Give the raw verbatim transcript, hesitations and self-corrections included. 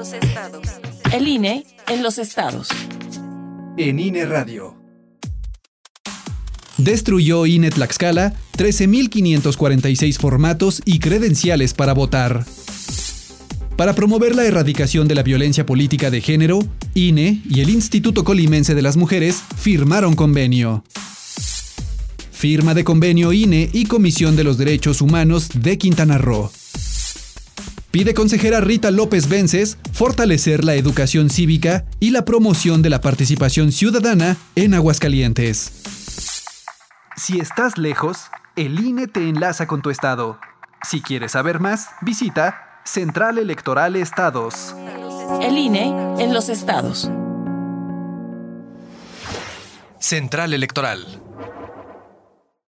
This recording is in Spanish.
los estados. El I N E en los estados. En I N E Radio. Destruyó I N E Tlaxcala trece mil quinientos cuarenta y seis formatos y credenciales para votar. Para promover la erradicación de la violencia política de género, I N E y el Instituto Colimense de las Mujeres firmaron convenio. Firma de convenio I N E y Comisión de los Derechos Humanos de Quintana Roo. Pide consejera Rita López Vences fortalecer la educación cívica y la promoción de la participación ciudadana en Aguascalientes. Si estás lejos, el I N E te enlaza con tu estado. Si quieres saber más, visita Central Electoral Estados. El I N E en los estados. Central Electoral.